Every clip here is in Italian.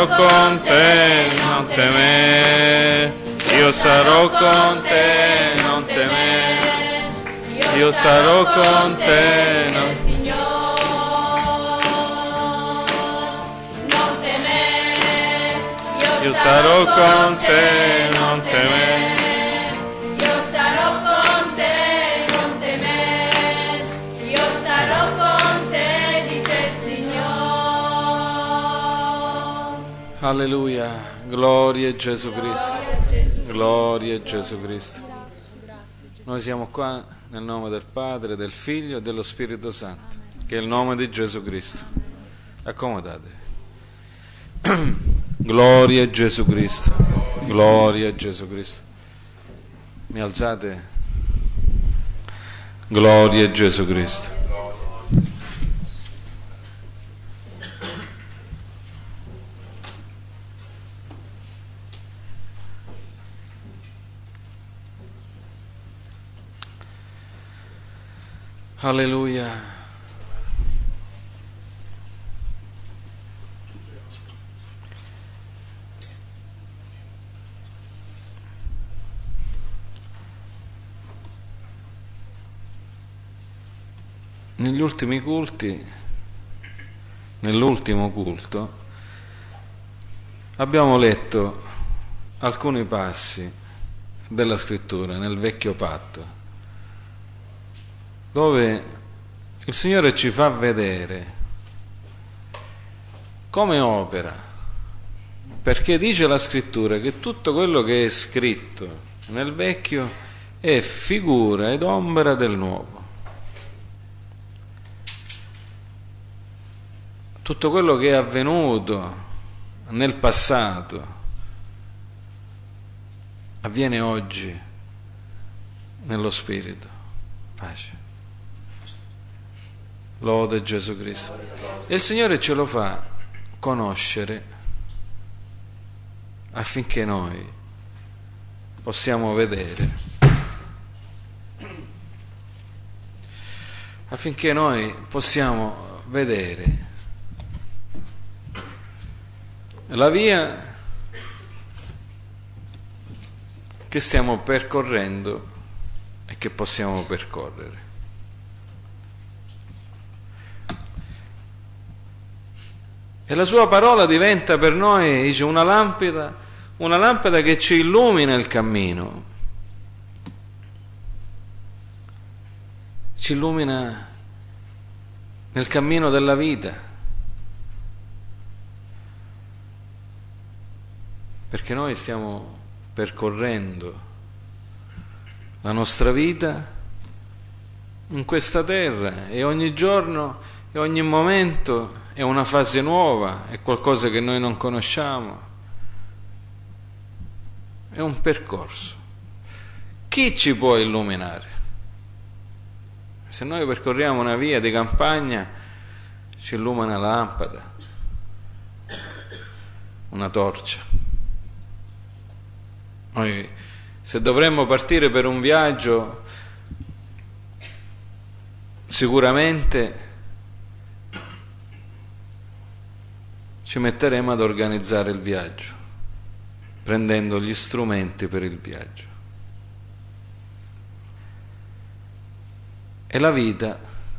sarò con te, non temere. Io sarò con te, non temere. Io sarò con te, non temere. Io sarò con te, non temere. Io sarò con te, non temere. Io sarò con te, dice il Signore. Alleluia, gloria a Gesù Cristo. Gloria a Gesù Cristo. Noi siamo qua nel nome del Padre, del Figlio e dello Spirito Santo, che è il nome di Gesù Cristo. Accomodatevi. Gloria a Gesù Cristo. Gloria a Gesù Cristo. Mi alzate? Gloria a Gesù Cristo. Alleluia. Negli ultimi culti, nell'ultimo culto, abbiamo letto alcuni passi della Scrittura nel Vecchio Patto, dove il Signore ci fa vedere come opera, perché dice la Scrittura che tutto quello che è scritto nel Vecchio è figura ed ombra del Nuovo. Tutto quello che è avvenuto nel passato avviene oggi nello Spirito. Pace. Lode Gesù Cristo. E il Signore ce lo fa conoscere affinché noi possiamo vedere, affinché noi possiamo vedere la via che stiamo percorrendo e che possiamo percorrere. E la sua parola diventa per noi, dice, una lampada che ci illumina il cammino, ci illumina nel cammino della vita, perché noi stiamo percorrendo la nostra vita in questa terra e ogni giorno e ogni momento è una fase nuova, è qualcosa che noi non conosciamo, è un percorso. Chi ci può illuminare? Se noi percorriamo una via di campagna, ci illumina la lampada, una torcia. Noi, se dovremmo partire per un viaggio, sicuramente ci metteremo ad organizzare il viaggio, prendendo gli strumenti per il viaggio. E la vita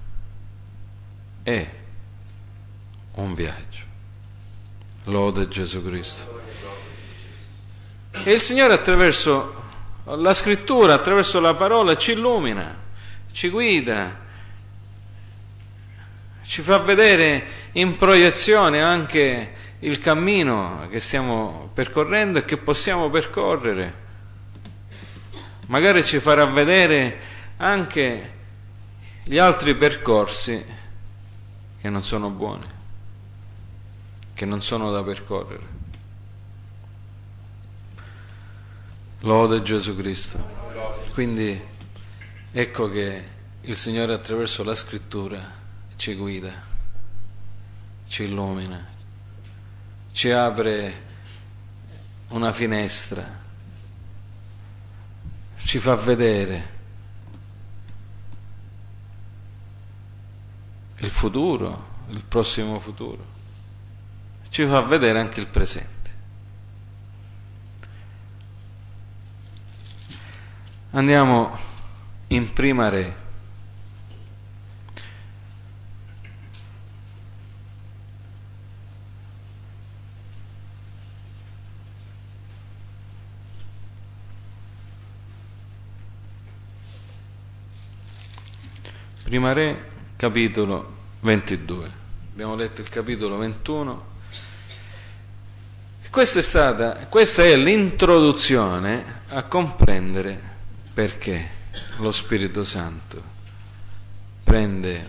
è un viaggio. Lode Gesù Cristo. E il Signore attraverso la Scrittura, attraverso la parola, ci illumina, ci guida, ci fa vedere in proiezione anche il cammino che stiamo percorrendo e che possiamo percorrere. Magari ci farà vedere anche gli altri percorsi che non sono buoni, che non sono da percorrere. Lode Gesù Cristo. Quindi ecco che il Signore attraverso la Scrittura ci guida, ci illumina, ci apre una finestra, ci fa vedere il futuro, il prossimo futuro, ci fa vedere anche il presente. Andiamo in Prima Re. Prima Re, capitolo 22. Abbiamo letto il capitolo 21. Questa è l'introduzione a comprendere perché lo Spirito Santo prende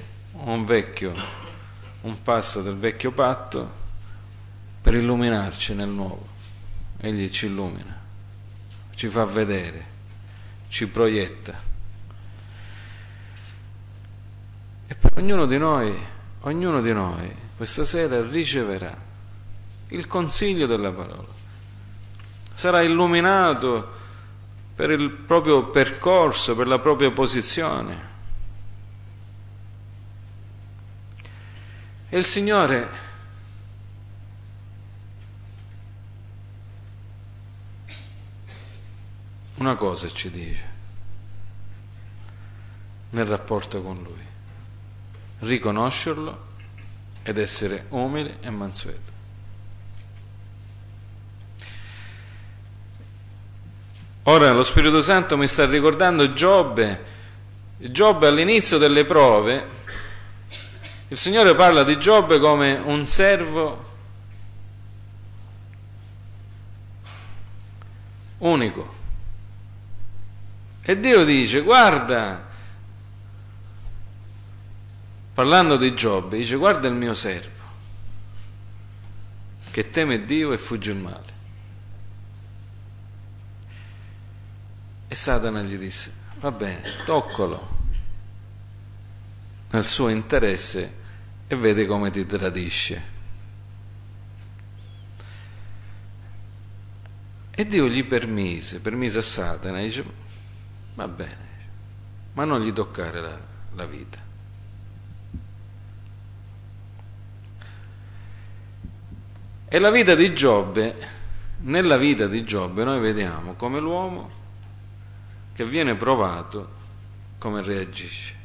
un passo del vecchio patto per illuminarci nel nuovo. Egli ci illumina, ci fa vedere, ci proietta. E per ognuno di noi questa sera riceverà il consiglio della parola. Sarà illuminato per il proprio percorso, per la propria posizione. E il Signore una cosa ci dice nel rapporto con Lui: riconoscerlo ed essere umili e mansueti. Ora lo Spirito Santo mi sta ricordando Giobbe all'inizio delle prove. Il Signore parla di Giobbe come un servo unico, e Dio dice: guarda, parlando di Giobbe, dice: guarda il mio servo che teme Dio e fugge il male. E Satana gli disse: va bene, toccalo nel suo interesse e vede come ti tradisce. E Dio gli permise a Satana, dice: va bene, ma non gli toccare la vita. E la vita di Giobbe, nella vita di Giobbe noi vediamo come l'uomo che viene provato come reagisce.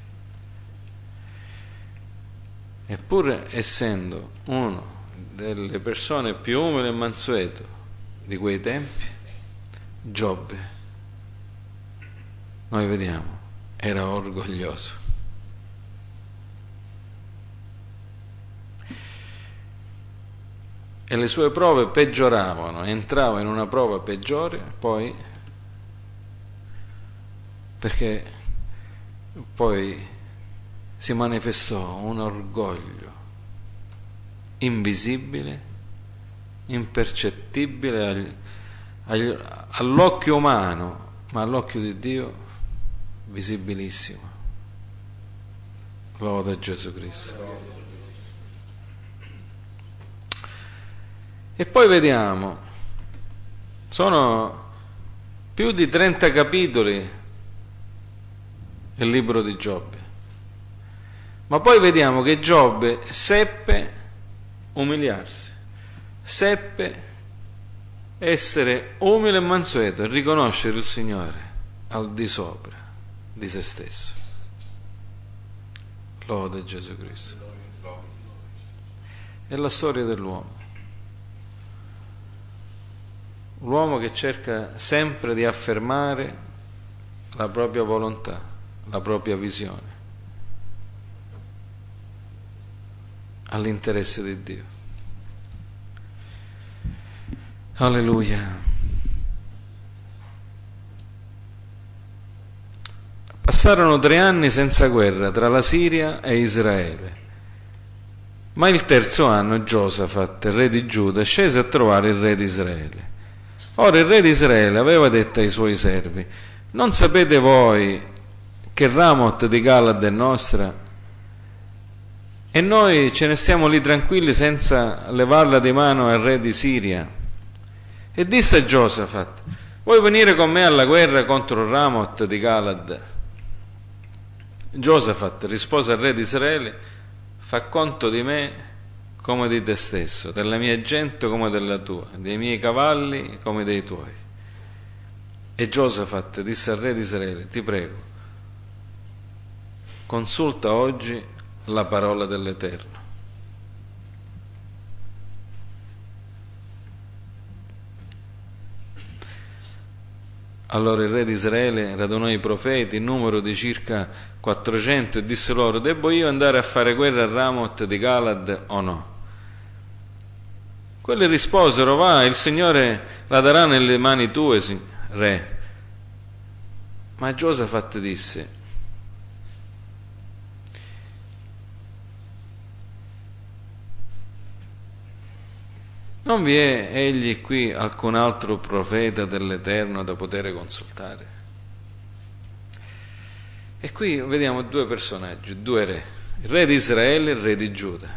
Eppure, essendo uno delle persone più umili e mansueto di quei tempi, Giobbe, noi vediamo, era orgoglioso. E le sue prove peggioravano, entrava in una prova peggiore, perché poi si manifestò un orgoglio invisibile, impercettibile all'occhio umano, ma all'occhio di Dio visibilissimo. Lode a Gesù Cristo. E poi vediamo, sono più di 30 capitoli il libro di Giobbe, ma poi vediamo che Giobbe seppe umiliarsi, seppe essere umile e mansueto e riconoscere il Signore al di sopra di se stesso. Lode Gesù Cristo. È la storia dell'uomo. L'uomo che cerca sempre di affermare la propria volontà, la propria visione all'interesse di Dio. Alleluia. Passarono 3 anni senza guerra tra la Siria e Israele, ma il terzo anno Giosafat, re di Giuda, scese a trovare il re di Israele. Ora il re di Israele aveva detto ai suoi servi: non sapete voi che Ramot di Galad è nostra e noi ce ne stiamo lì tranquilli senza levarla di mano al re di Siria? E disse a Giosafat: vuoi venire con me alla guerra contro Ramot di Galad? Giosafat rispose al re di Israele: fa conto di me come di te stesso, della mia gente come della tua, dei miei cavalli come dei tuoi. E Giosafat disse al re di Israele: ti prego, consulta oggi la parola dell'Eterno. Allora il re di Israele radunò i profeti, in numero di circa 400, e disse loro: debbo io andare a fare guerra a Ramoth di Galad o no? Quelli risposero: va, il Signore la darà nelle mani tue, re. Ma Giosafat disse: non vi è egli qui alcun altro profeta dell'Eterno da poter consultare? E qui vediamo due personaggi, due re, il re di Israele e il re di Giuda.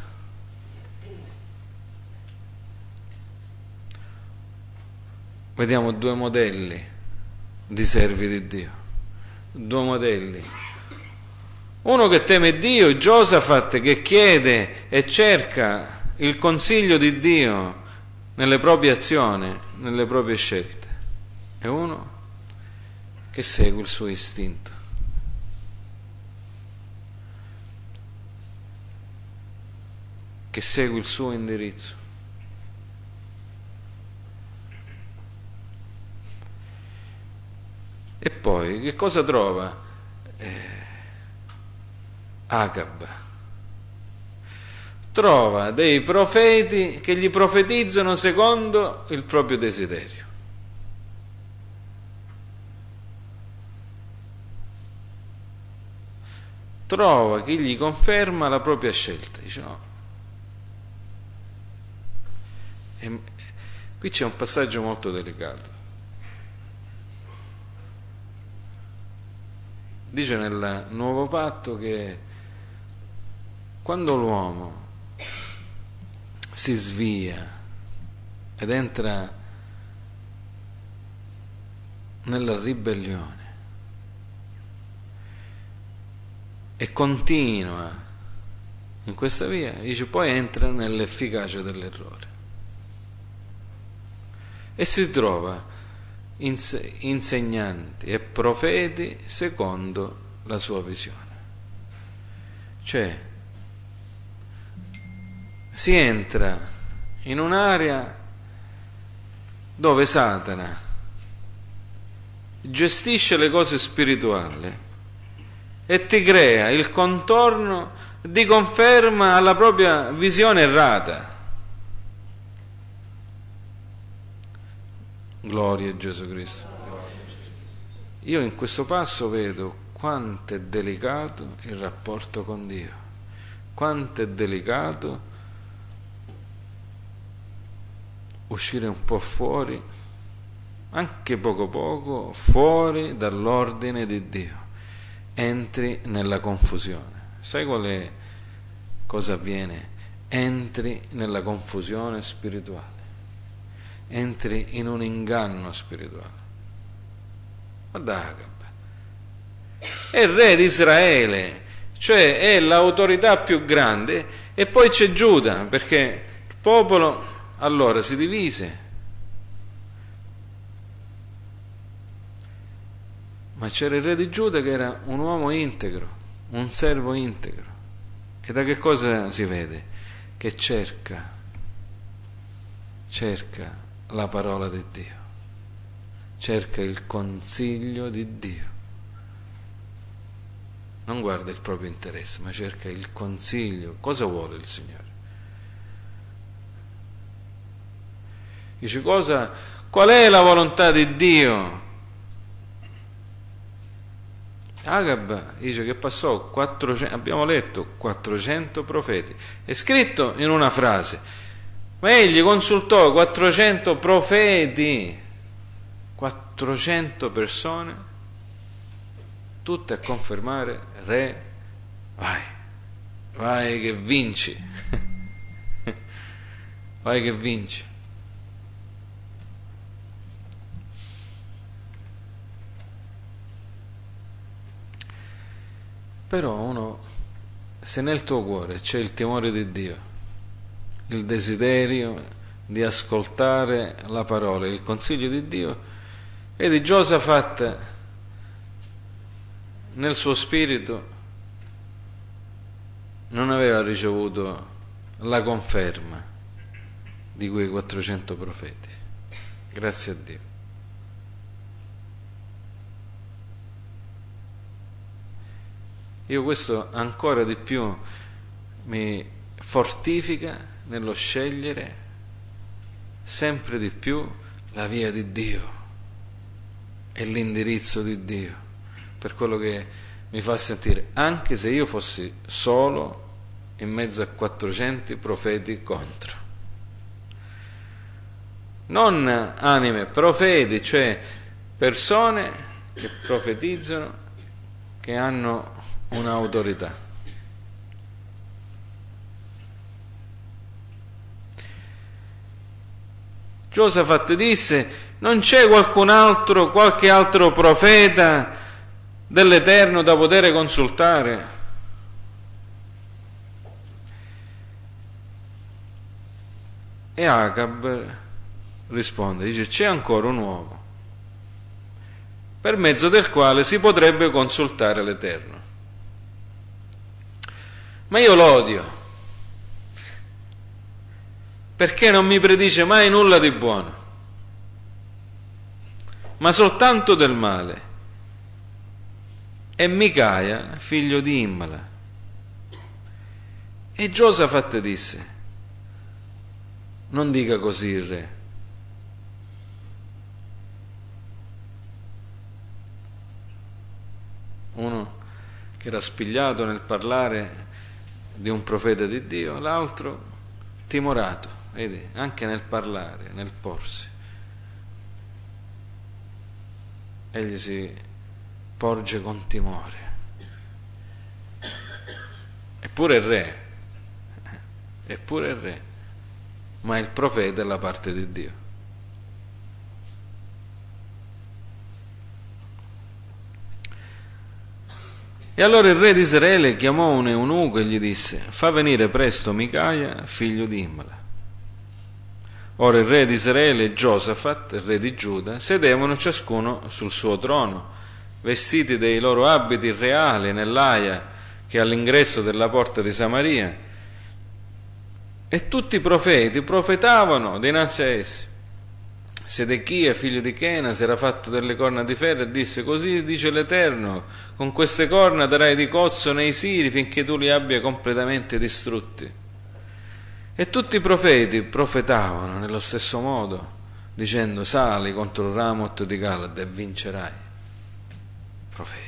Vediamo due modelli di servi di Dio, due modelli. Uno che teme Dio, Giosafat, che chiede e cerca il consiglio di Dio nelle proprie azioni, nelle proprie scelte, e uno che segue il suo istinto. Che segue il suo indirizzo. E poi che cosa trova Acab? Trova dei profeti che gli profetizzano secondo il proprio desiderio. Trova chi gli conferma la propria scelta. Dice no. E qui c'è un passaggio molto delicato. Dice nel Nuovo Patto che quando l'uomo si svia ed entra nella ribellione e continua in questa via, dice, poi entra nell'efficacia dell'errore e si trova insegnanti e profeti secondo la sua visione. Cioè si entra in un'area dove Satana gestisce le cose spirituali e ti crea il contorno di conferma alla propria visione errata. Gloria a Gesù Cristo. Io in questo passo vedo quanto è delicato il rapporto con Dio, quanto è delicato uscire un po' fuori, anche poco fuori dall'ordine di Dio. Entri nella confusione. Sai quale cosa avviene? Entri nella confusione spirituale, entri in un inganno spirituale. Guarda Acab, è il re di Israele, cioè è l'autorità più grande, e poi c'è Giuda, perché il popolo allora si divise, ma c'era il re di Giuda che era un uomo integro, un servo integro. E da che cosa si vede? Che cerca la parola di Dio, cerca il consiglio di Dio, non guarda il proprio interesse, ma cerca il consiglio. Cosa vuole il Signore? Dice qual è la volontà di Dio? Acab dice che passò 400, abbiamo letto 400 profeti, è scritto in una frase, ma egli consultò 400 profeti, 400 persone, tutte a confermare: re, vai che vinci, vai che vinci. Però se nel tuo cuore c'è il timore di Dio, il desiderio di ascoltare la parola, il consiglio di Dio, e di Giosafat nel suo spirito non aveva ricevuto la conferma di quei 400 profeti. Grazie a Dio. Io questo ancora di più mi fortifica nello scegliere sempre di più la via di Dio e l'indirizzo di Dio, per quello che mi fa sentire, anche se io fossi solo in mezzo a 400 profeti contro. Non anime, profeti, cioè persone che profetizzano, che hanno un'autorità. Giosafat disse: non c'è qualche altro profeta dell'Eterno da poter consultare? E Acab risponde, dice: c'è ancora un uomo per mezzo del quale si potrebbe consultare l'Eterno, ma io lo odio perché non mi predice mai nulla di buono, ma soltanto del male. È Micaia, figlio di Imla. E Giosafat disse: non dica così il re. Uno che era spigliato nel parlare di un profeta di Dio, l'altro timorato, vedi, anche nel parlare, nel porsi. Egli si porge con timore. Eppure il re, ma il profeta è la parte di Dio. E allora il re di Israele chiamò un eunuco e gli disse: fa venire presto Micaia, figlio di Imla. Ora il re di Israele e Giosafat, il re di Giuda, sedevano ciascuno sul suo trono, vestiti dei loro abiti reali nell'aia che è all'ingresso della porta di Samaria, e tutti i profeti profetavano dinanzi a essi. Sedechia, figlio di Chena, si era fatto delle corna di ferro e disse: così dice l'Eterno, con queste corna darai di cozzo nei siri finché tu li abbia completamente distrutti. E tutti i profeti profetavano nello stesso modo, dicendo: sali contro Ramot di Galad e vincerai. Profeti.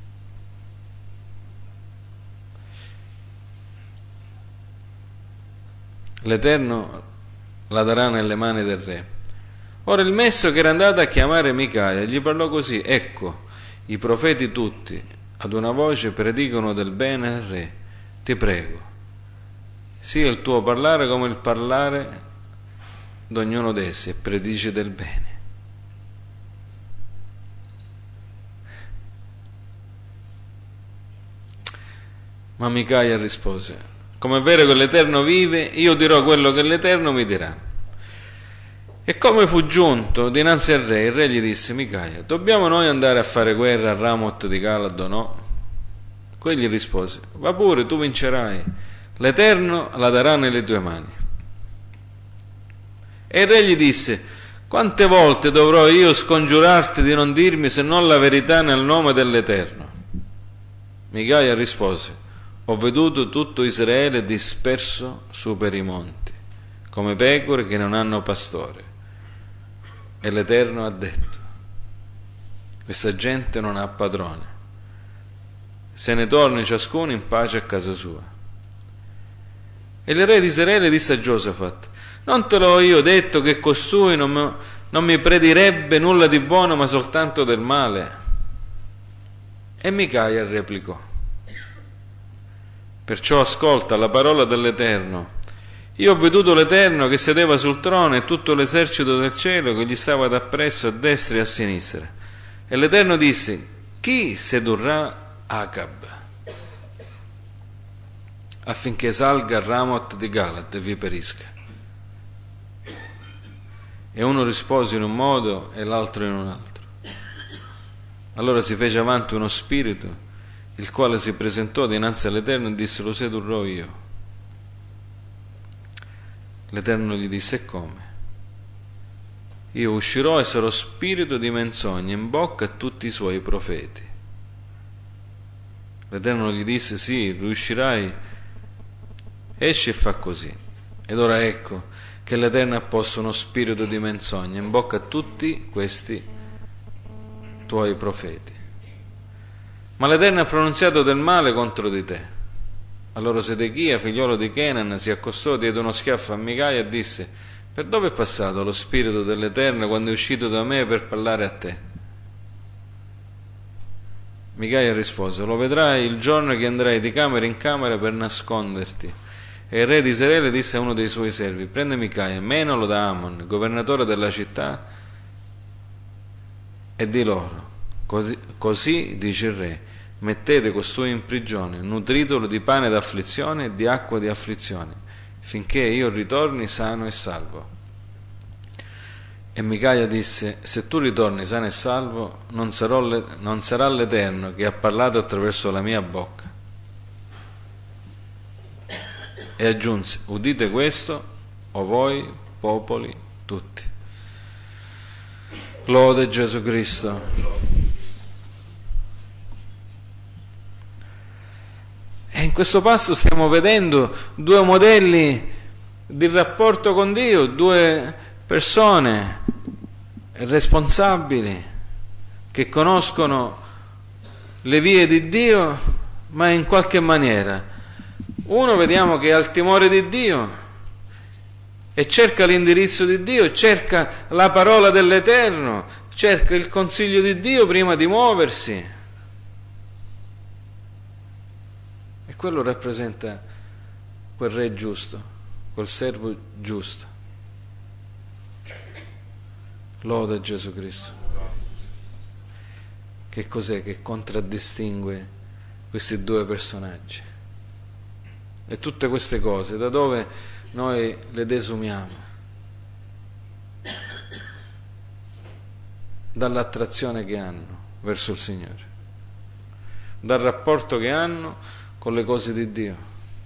L'Eterno la darà nelle mani del re. Ora il messo che era andato a chiamare Micaia gli parlò così: ecco, i profeti tutti ad una voce predicono del bene al re. Ti prego, sia il tuo parlare come il parlare d'ognuno d'essi, e predice del bene. Ma Micaia rispose: come è vero che l'Eterno vive, io dirò quello che l'Eterno mi dirà. E come fu giunto dinanzi al re, il re gli disse: Micaia, dobbiamo noi andare a fare guerra a Ramot di Galad o no? Quegli rispose: va pure, tu vincerai, l'Eterno la darà nelle tue mani. E il re gli disse: quante volte dovrò io scongiurarti di non dirmi se non la verità nel nome dell'Eterno? Micaia rispose: ho veduto tutto Israele disperso su per i monti, come pecore che non hanno pastore. E l'Eterno ha detto: questa gente non ha padrone, se ne torni ciascuno in pace a casa sua. E il re di Israele disse a Giosafat: non te l'ho io detto che costui non mi predirebbe nulla di buono ma soltanto del male? E Micaia replicò: perciò ascolta la parola dell'Eterno. Io ho veduto l'Eterno che sedeva sul trono e tutto l'esercito del cielo che gli stava dappresso a destra e a sinistra. E l'Eterno disse: chi sedurrà Acab affinché salga a Ramot di Galad e vi perisca? E uno rispose in un modo e l'altro in un altro. Allora si fece avanti uno spirito, il quale si presentò dinanzi all'Eterno e disse: lo sedurrò io. L'Eterno gli disse: e come? Io uscirò e sarò spirito di menzogna in bocca a tutti i suoi profeti. L'Eterno gli disse: sì, riuscirai, esci e fa così. Ed ora ecco che l'Eterno ha posto uno spirito di menzogna in bocca a tutti questi tuoi profeti. Ma l'Eterno ha pronunziato del male contro di te. Allora Sedechia, figliolo di Kenan, si accostò, diede uno schiaffo a Micaia e disse: per dove è passato lo spirito dell'Eterno quando è uscito da me per parlare a te? Micaia rispose: lo vedrai il giorno che andrai di camera in camera per nasconderti. E il re di Israele disse a uno dei suoi servi: prende Micaia, menalo da Amon, governatore della città, e di loro: così dice il re, mettete costui in prigione, nutritelo di pane d'afflizione e di acqua di afflizione, finché io ritorni sano e salvo. E Micaia disse: se tu ritorni sano e salvo, non sarà l'Eterno che ha parlato attraverso la mia bocca. E aggiunse: udite questo, o voi popoli tutti. Lode Gesù Cristo. E in questo passo stiamo vedendo due modelli di rapporto con Dio, due persone responsabili che conoscono le vie di Dio, ma in qualche maniera uno vediamo che ha il timore di Dio e cerca l'indirizzo di Dio, cerca la parola dell'Eterno, cerca il consiglio di Dio prima di muoversi. E quello rappresenta quel re giusto, quel servo giusto. Lode Gesù Cristo. Che cos'è che contraddistingue questi due personaggi? E tutte queste cose, da dove noi le desumiamo? Dall'attrazione che hanno verso il Signore, dal rapporto che hanno con le cose di Dio.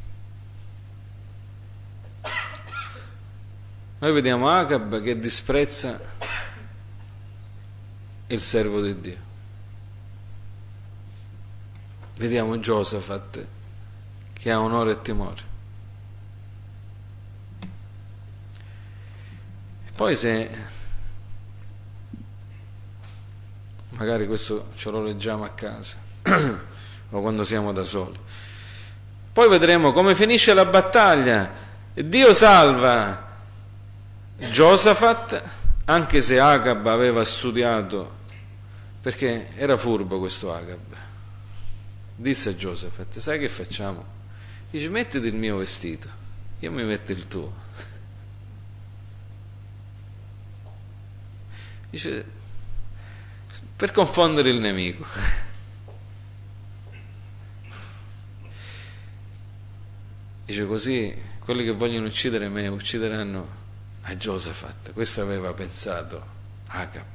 Noi vediamo Acab che disprezza il servo di Dio. Vediamo Giosafat che ha onore e timore. Poi se magari questo ce lo leggiamo a casa o quando siamo da soli, poi vedremo come finisce la battaglia. Dio salva Giosafat, anche se Acab aveva studiato, perché era furbo questo Acab. Disse a Giosafat: sai che facciamo? Dice: mettiti il mio vestito, io mi metto il tuo. Dice: per confondere il nemico. Dice: così quelli che vogliono uccidere me uccideranno a Giosafat. Questo aveva pensato Acab,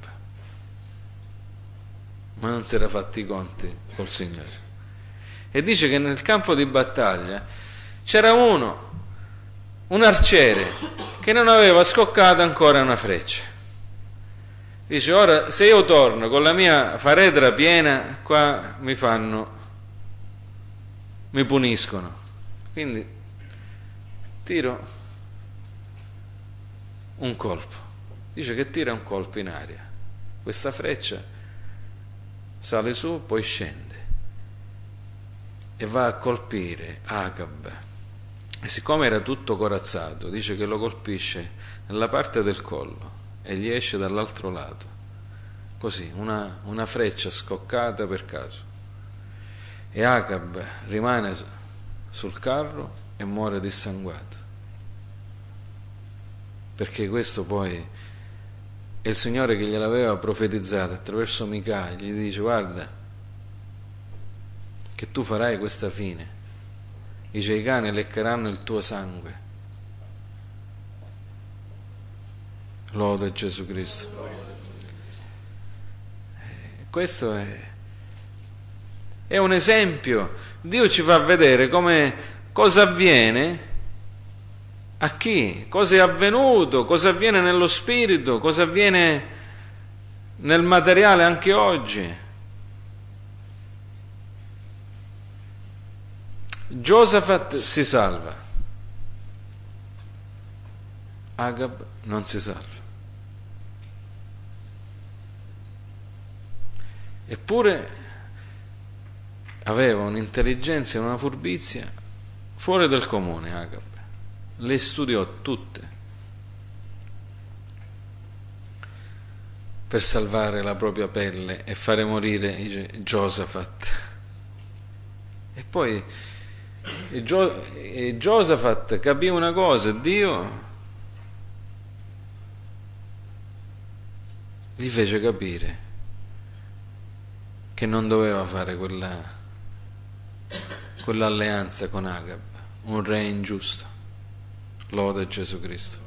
ma non si era fatti i conti col Signore. E dice che nel campo di battaglia c'era un arciere che non aveva scoccato ancora una freccia. Dice: ora se io torno con la mia faredra piena, qua mi puniscono, quindi tiro un colpo. Dice che tira un colpo in aria, questa freccia sale su, poi scende e va a colpire Acab. E siccome era tutto corazzato, dice che lo colpisce nella parte del collo e gli esce dall'altro lato, così, una freccia scoccata per caso. E Acab rimane sul carro e muore dissanguato, perché questo poi è il Signore che gliel'aveva profetizzato attraverso Micaia. Gli dice: guarda che tu farai questa fine, dice: i cani leccheranno il tuo sangue. Lode Gesù Cristo. Questo è un esempio. Dio ci fa vedere cosa avviene a chi, cosa è avvenuto, cosa avviene nello spirito, cosa avviene nel materiale anche oggi. Giosafat si salva, Agab non si salva. Eppure aveva un'intelligenza e una furbizia fuori del comune. Agab le studiò tutte per salvare la propria pelle e fare morire Giosafat. E poi Giosafat capì una cosa: Dio gli fece capire che non doveva fare quell'alleanza con Agab, un re ingiusto. Lode Gesù Cristo.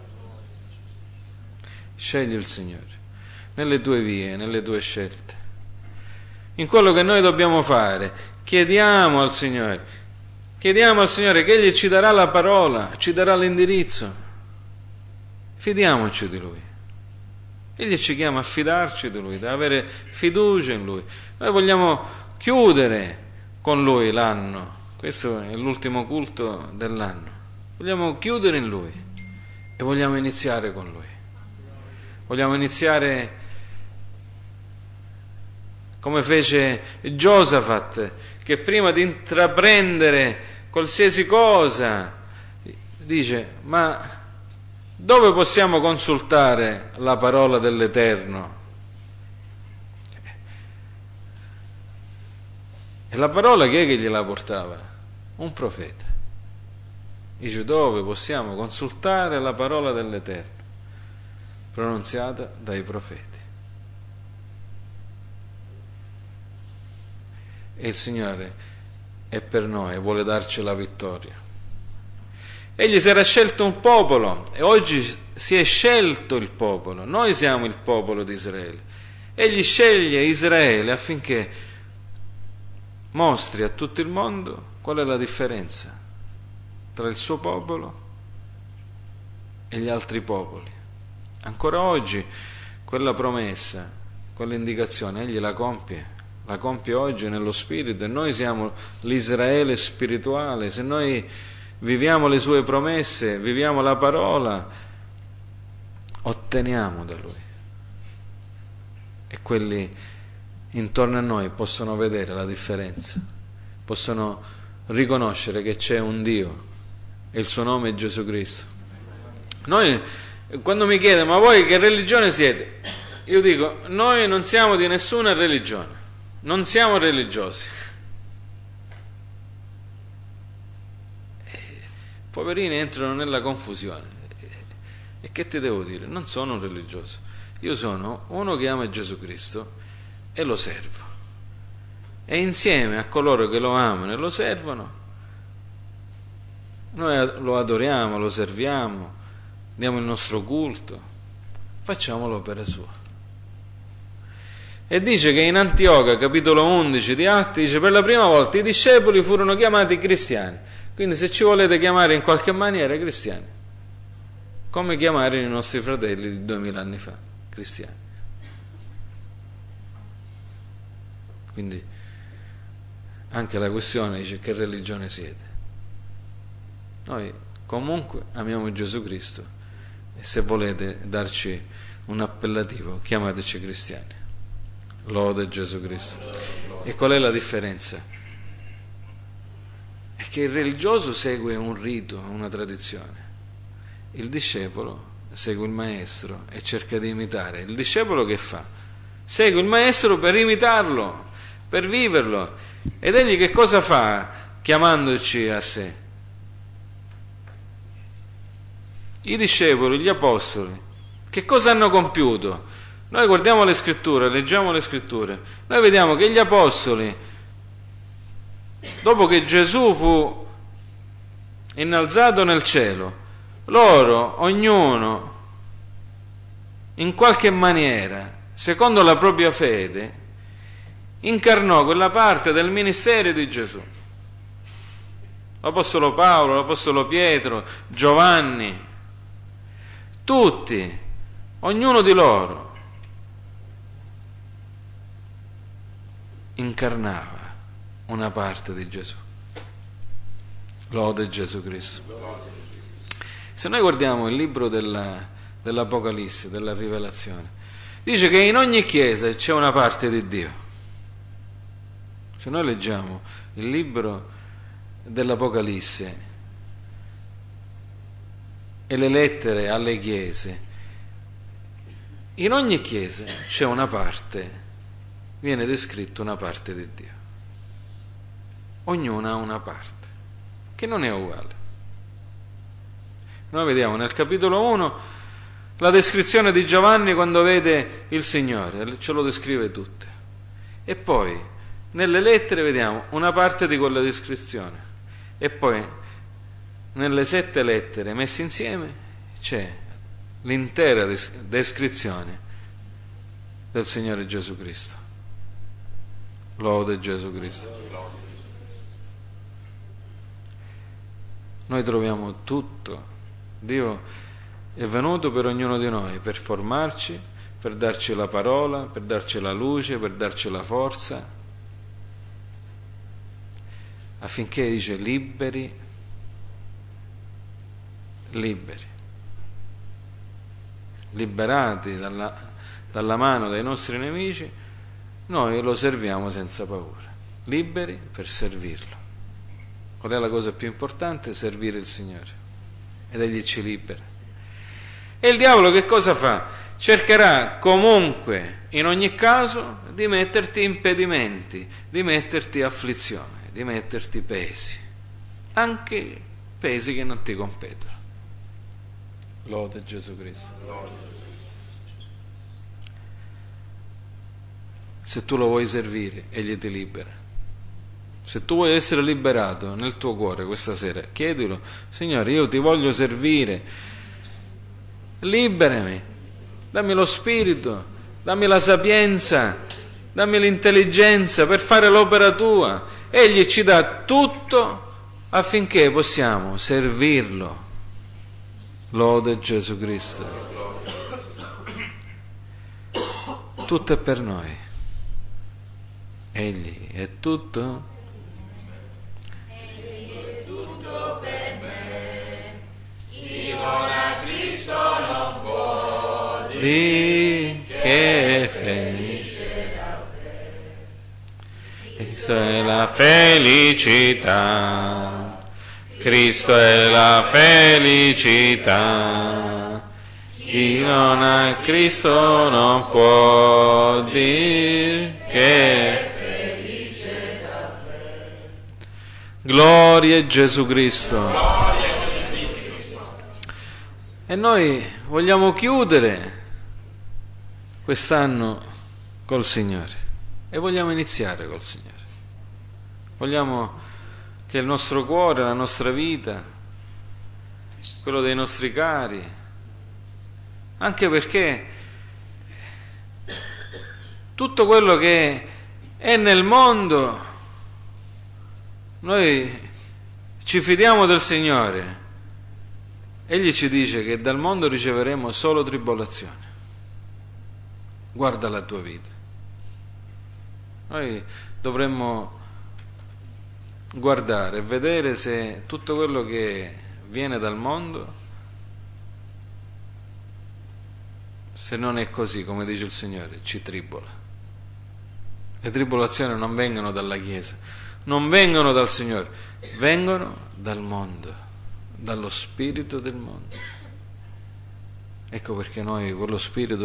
Scegli il Signore nelle tue vie, nelle tue scelte, in quello che noi dobbiamo fare. Chiediamo al Signore che Egli ci darà la parola, ci darà l'indirizzo. Fidiamoci di Lui. Egli ci chiama a fidarci di Lui, ad avere fiducia in Lui. Noi vogliamo chiudere con Lui l'anno, questo è l'ultimo culto dell'anno. Vogliamo chiudere in Lui e vogliamo iniziare con Lui. Vogliamo iniziare come fece Giosafat, che prima di intraprendere qualsiasi cosa dice: ma dove possiamo consultare la parola dell'Eterno? E la parola chi è che gliela portava? Un profeta. Dice: dove possiamo consultare la parola dell'Eterno pronunziata dai profeti? E il Signore è per noi, vuole darci la vittoria. Egli si era scelto un popolo e oggi si è scelto il popolo. Noi siamo il popolo di Israele. Egli sceglie Israele affinché mostri a tutto il mondo qual è la differenza tra il suo popolo e gli altri popoli. Ancora oggi quella promessa, quell'indicazione, egli la compie oggi nello spirito, e noi siamo l'Israele spirituale. Se noi viviamo le sue promesse, viviamo la parola, otteniamo da Lui, e quelli intorno a noi possono vedere la differenza, possono riconoscere che c'è un Dio e il suo nome è Gesù Cristo. Noi, quando mi chiedono: ma voi che religione siete? Io dico: noi non siamo di nessuna religione, non siamo religiosi. Poverini entrano nella confusione. E che ti devo dire? Non sono un religioso, io sono uno che ama Gesù Cristo e lo servo, e insieme a coloro che lo amano e lo servono noi lo adoriamo, lo serviamo, diamo il nostro culto, facciamo l'opera sua. E dice che in Antiochia, capitolo 11 di Atti, dice: per la prima volta i discepoli furono chiamati cristiani. Quindi se ci volete chiamare in qualche maniera cristiani, come chiamare i nostri fratelli di 2000 anni fa, cristiani. Quindi anche la questione dice: che religione siete? Noi comunque amiamo Gesù Cristo, e se volete darci un appellativo, chiamateci cristiani. Lode Gesù Cristo. E qual è la differenza? È che il religioso segue un rito, una tradizione. Il discepolo segue il maestro e cerca di imitare. Il discepolo che fa? Segue il maestro per imitarlo, per viverlo. Ed egli che cosa fa chiamandoci a sé? I discepoli, gli apostoli, che cosa hanno compiuto? Noi guardiamo le scritture, leggiamo le scritture, noi vediamo che gli apostoli, dopo che Gesù fu innalzato nel cielo, loro, ognuno, in qualche maniera, secondo la propria fede, incarnò quella parte del ministero di Gesù. L'Apostolo Paolo, l'Apostolo Pietro, Giovanni, tutti, ognuno di loro incarnava una parte di Gesù. Lode Gesù Cristo. Se noi guardiamo il libro dell'Apocalisse, della Rivelazione, dice che in ogni chiesa c'è una parte di Dio. Se noi leggiamo il libro dell'Apocalisse e le lettere alle chiese, in ogni chiesa c'è una parte, viene descritta una parte di Dio. Ognuna ha una parte che non è uguale. Noi vediamo nel capitolo 1 la descrizione di Giovanni quando vede il Signore, ce lo descrive tutte. E poi nelle lettere vediamo una parte di quella descrizione. E poi nelle 7 lettere messe insieme c'è l'intera descrizione del Signore Gesù Cristo. Lode Gesù Cristo. Noi troviamo tutto. Dio è venuto per ognuno di noi, per formarci, per darci la parola, per darci la luce, per darci la forza, affinché, dice, liberi, liberati dalla mano dei nostri nemici, noi lo serviamo senza paura, liberi per servirlo. Qual è la cosa più importante? Servire il Signore. Ed Egli ci libera. E il diavolo che cosa fa? Cercherà comunque, in ogni caso, di metterti impedimenti, di metterti afflizioni, di metterti pesi, anche pesi che non ti competono. Lode Gesù Cristo. Se tu lo vuoi servire, Egli ti libera. Se tu vuoi essere liberato nel tuo cuore questa sera, chiedilo: Signore, io ti voglio servire, liberami, dammi lo spirito, dammi la sapienza, dammi l'intelligenza per fare l'opera tua. Egli ci dà tutto affinché possiamo servirlo. Lode Gesù Cristo. Tutto è per noi. Egli è tutto. Di che è felice. Cristo è la felicità. Cristo è la felicità. Chi non ha Cristo non può dire che è felice davvero. Gloria a Gesù Cristo. E noi vogliamo chiudere quest'anno col Signore e vogliamo iniziare col Signore. Vogliamo che il nostro cuore, la nostra vita, quello dei nostri cari, anche perché tutto quello che è nel mondo, noi ci fidiamo del Signore. Egli ci dice che dal mondo riceveremo solo tribolazione. Guarda la tua vita. Noi dovremmo guardare e vedere se tutto quello che viene dal mondo, se non è così, come dice il Signore, ci tribola. Le tribolazioni non vengono dalla Chiesa, non vengono dal Signore, vengono dal mondo, dallo spirito del mondo. Ecco perché noi quello spirito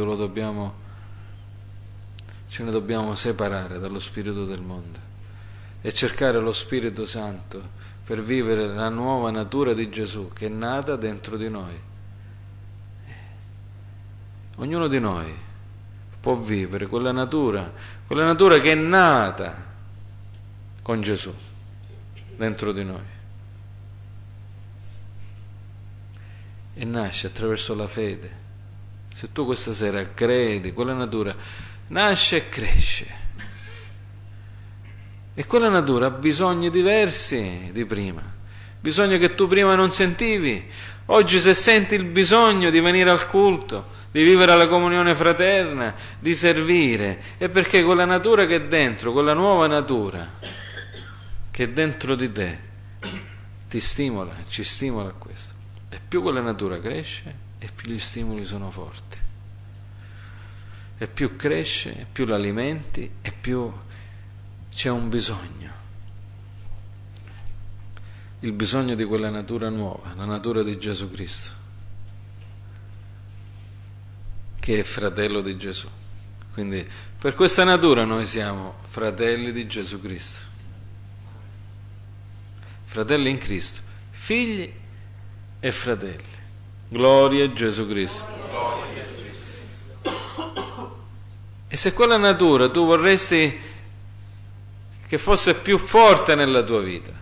ce ne dobbiamo separare dallo spirito del mondo e cercare lo Spirito Santo per vivere la nuova natura di Gesù che è nata dentro di noi. Ognuno di noi può vivere quella natura che è nata con Gesù dentro di noi e nasce attraverso la fede Se tu questa sera credi, quella natura nasce e cresce. E quella natura ha bisogni diversi di prima, bisogno che tu prima non sentivi. Oggi se senti il bisogno di venire al culto, di vivere la comunione fraterna, di servire, è perché quella natura che è dentro, quella nuova natura che è dentro di te, ti stimola, ci stimola a questo. E più quella natura cresce, e più gli stimoli sono forti. E più cresce, e più l'alimenti, e più c'è un bisogno. Il bisogno di quella natura nuova, la natura di Gesù Cristo, che è fratello di Gesù. Quindi per questa natura noi siamo fratelli di Gesù Cristo, fratelli in Cristo, figli e fratelli. Gloria a Gesù Cristo. E se quella natura tu vorresti che fosse più forte nella tua vita,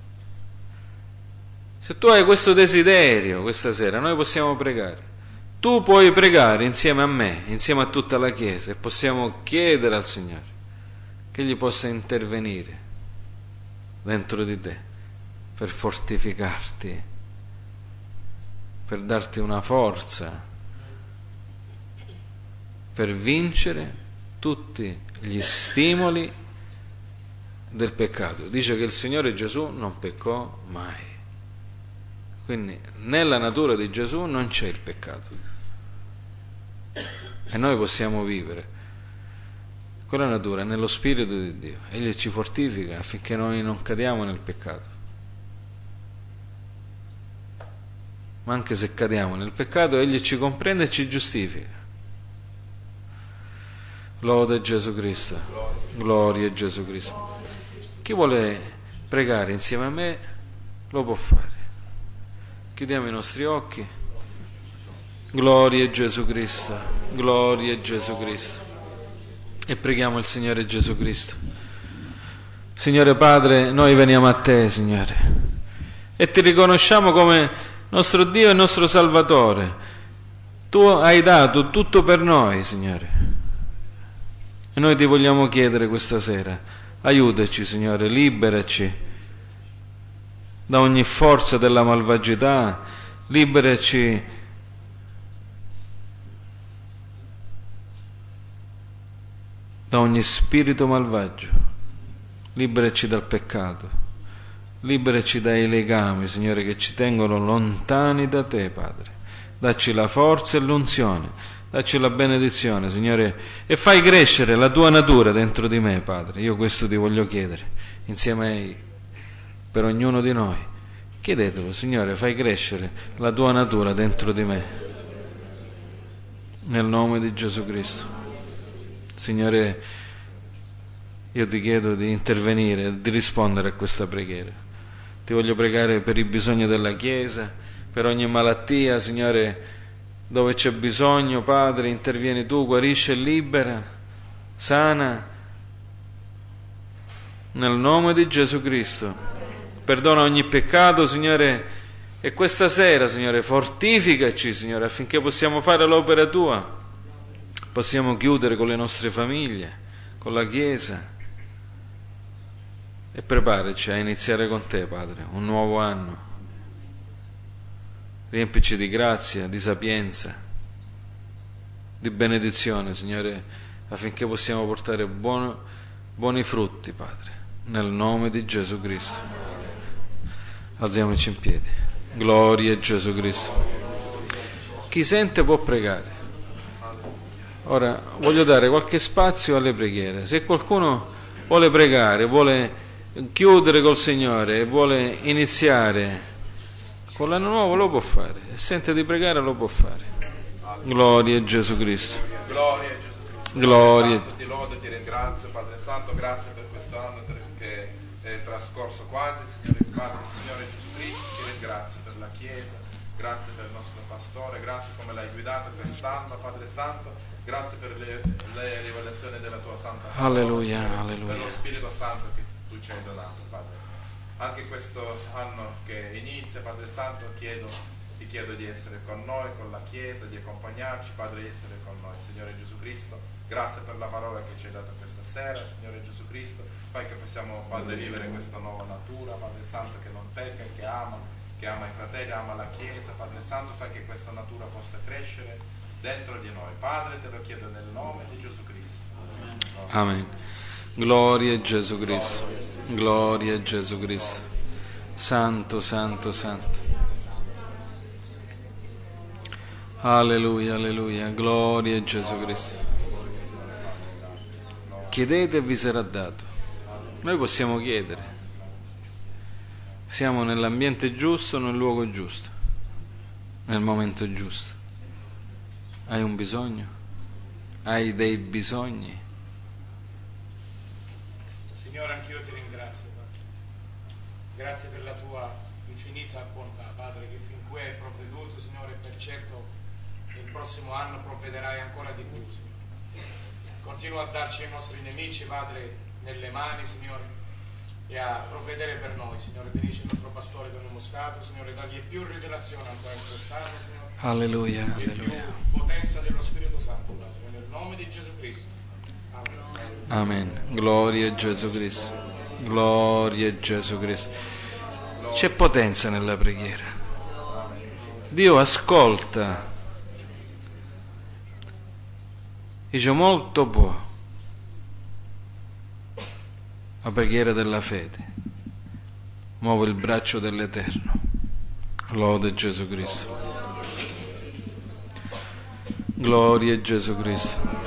se tu hai questo desiderio questa sera, noi possiamo pregare. Tu puoi pregare insieme a me, insieme a tutta la Chiesa, e possiamo chiedere al Signore che Egli possa intervenire dentro di te per fortificarti, per darti una forza, per vincere tutti gli stimoli del peccato. Dice che il Signore Gesù non peccò mai. Quindi nella natura di Gesù non c'è il peccato. E noi possiamo vivere quella natura nello Spirito di Dio. Egli ci fortifica affinché noi non cadiamo nel peccato. Ma anche se cadiamo nel peccato, Egli ci comprende e ci giustifica. Lode a Gesù Cristo. Gloria a Gesù Cristo. Chi vuole pregare insieme a me lo può fare. Chiudiamo i nostri occhi. Gloria a Gesù Cristo. Gloria a Gesù Cristo. E preghiamo il Signore Gesù Cristo. Signore Padre, noi veniamo a te, Signore, e ti riconosciamo come nostro Dio e nostro Salvatore. Tu hai dato tutto per noi, Signore, e noi ti vogliamo chiedere questa sera: aiutaci, Signore, liberaci da ogni forza della malvagità, liberaci da ogni spirito malvagio, liberaci dal peccato. Liberaci dai legami, Signore, che ci tengono lontani da te, Padre. Dacci la forza e l'unzione, dacci la benedizione, Signore, e fai crescere la tua natura dentro di me, Padre. Io questo ti voglio chiedere, insieme per ognuno di noi. Chiedetelo, Signore, fai crescere la tua natura dentro di me. Nel nome di Gesù Cristo. Signore, io ti chiedo di intervenire, di rispondere a questa preghiera. Ti voglio pregare per i bisogni della Chiesa, per ogni malattia, Signore, dove c'è bisogno, Padre, intervieni tu, guarisci e libera, sana, nel nome di Gesù Cristo. Perdona ogni peccato, Signore, e questa sera, Signore, fortificaci, Signore, affinché possiamo fare l'opera tua, possiamo chiudere con le nostre famiglie, con la Chiesa, e preparaci a iniziare con te, Padre, un nuovo anno. Riempici di grazia, di sapienza, di benedizione, Signore, affinché possiamo portare buoni frutti, Padre, nel nome di Gesù Cristo. Alziamoci in piedi. Gloria a Gesù Cristo. Chi sente può pregare. Ora voglio dare qualche spazio alle preghiere. Se qualcuno vuole pregare, vuole chiudere col Signore e vuole iniziare con l'anno nuovo, lo può fare. Se sente di pregare, lo può fare. Gloria a Gesù Cristo. Gloria a Gesù Cristo. Gloria. Santo, ti lodo, ti ringrazio, Padre Santo, grazie per questo anno che è trascorso quasi, Signore Padre, Signore Gesù Cristo, ti ringrazio per la Chiesa, grazie per il nostro pastore, grazie come l'hai guidato quest'anno, Padre Santo, grazie per le rivelazioni della tua Santa Parola, Alleluia, Signore, alleluia. per lo Spirito Santo che tu ci hai donato, Padre. Anche questo anno che inizia, Padre Santo, chiedo ti chiedo di essere con noi, con la Chiesa, di accompagnarci, Padre, di essere con noi. Signore Gesù Cristo, grazie per la parola che ci hai dato questa sera, Signore Gesù Cristo, fai che possiamo, Padre, vivere questa nuova natura, Padre Santo, che non pecca, che ama i fratelli, ama la Chiesa, Padre Santo, fai che questa natura possa crescere dentro di noi. Padre, te lo chiedo nel nome di Gesù Cristo. Amen. Gloria a Gesù Cristo. Gloria a Gesù Cristo. Santo, santo, santo. Alleluia, alleluia. Gloria a Gesù Cristo. Chiedete e vi sarà dato. Noi possiamo chiedere. Siamo nell'ambiente giusto, nel luogo giusto, nel momento giusto. Hai un bisogno? Hai dei bisogni? Signore, anch'io ti ringrazio, Padre. Grazie per la tua infinita bontà, Padre, che fin qui hai provveduto, Signore, per certo il prossimo anno provvederai ancora di più, Signore. Continua a darci i nostri nemici, Padre, nelle mani, Signore, e a provvedere per noi, Signore. Benedici il nostro pastore Don Moscato, Signore, dagli più rivelazione ancora in quest'anno, Signore. Alleluia, E più alleluia. potenza dello Spirito Santo, Padre, nel nome di Gesù Cristo. Amen. Amen. Gloria a Gesù Cristo. Gloria a Gesù Cristo. C'è potenza nella preghiera. Dio ascolta. Dice molto buono. La preghiera della fede muove il braccio dell'Eterno. Lode Gesù Cristo. Gloria a Gesù Cristo.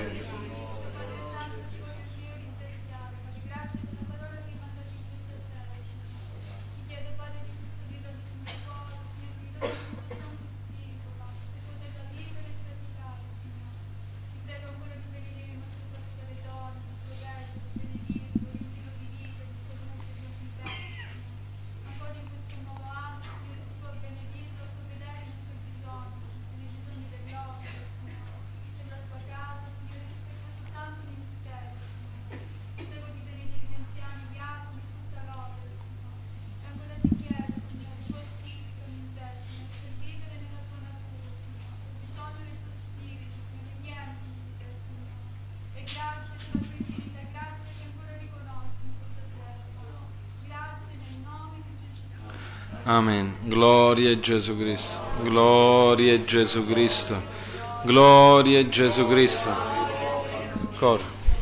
Amen. Gloria a Gesù Cristo. Gloria a Gesù Cristo. Gloria a Gesù Cristo. Coro.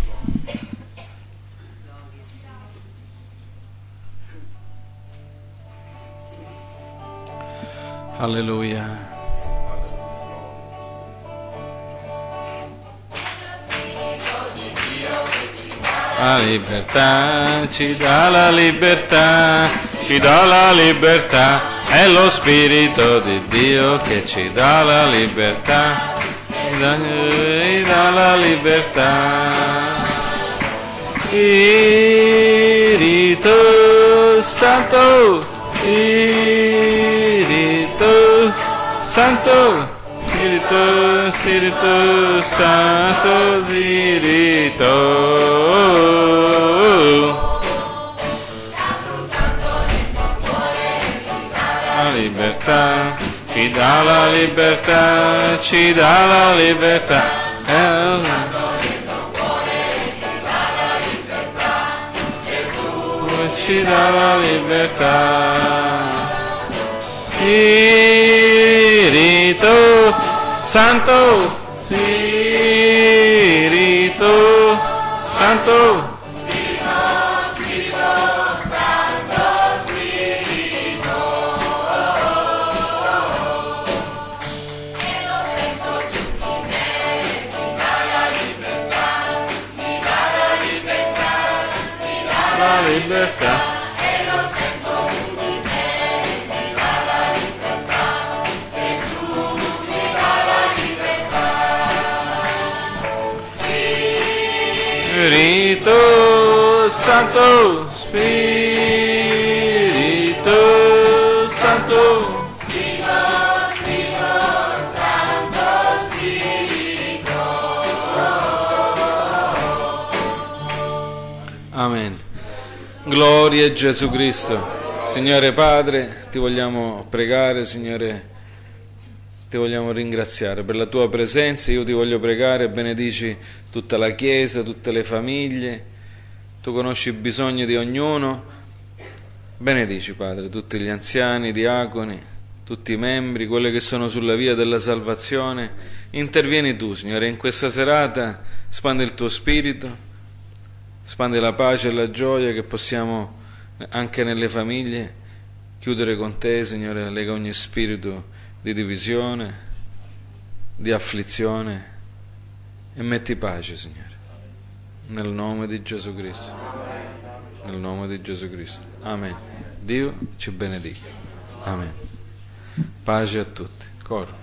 Alleluia. La libertà, ci dà la libertà, ci dà la libertà, è lo Spirito di Dio che ci dà la libertà, ci dà la libertà. Spirito Santo, Spirito Santo, Spirito, Spirito Santo, Spirito. La libertà, ci dà la libertà, ci dà la libertà. Ci dà la libertà. Spirito Santo, Spirito Santo. Libertà. E lo sento su di me, mi dà la libertà, Gesù mi dà la libertà. Spirito Santo, Spirito Santo. Spirito, Spirito Santo, Spirito. Amen. Gloria a Gesù Cristo. Signore Padre, ti vogliamo pregare, Signore, ti vogliamo ringraziare per la tua presenza. Io ti voglio pregare, benedici tutta la Chiesa, tutte le famiglie, tu conosci i bisogni di ognuno, benedici Padre tutti gli anziani, i diaconi, tutti i membri, quelli che sono sulla via della salvazione. Intervieni tu, Signore, in questa serata, spandi il tuo spirito, spandi la pace e la gioia, che possiamo anche nelle famiglie chiudere con te, Signore. Lega ogni spirito di divisione, di afflizione, e metti pace, Signore, nel nome di Gesù Cristo, nel nome di Gesù Cristo. Amen. Dio ci benedica. Amen. Pace a tutti. Coro.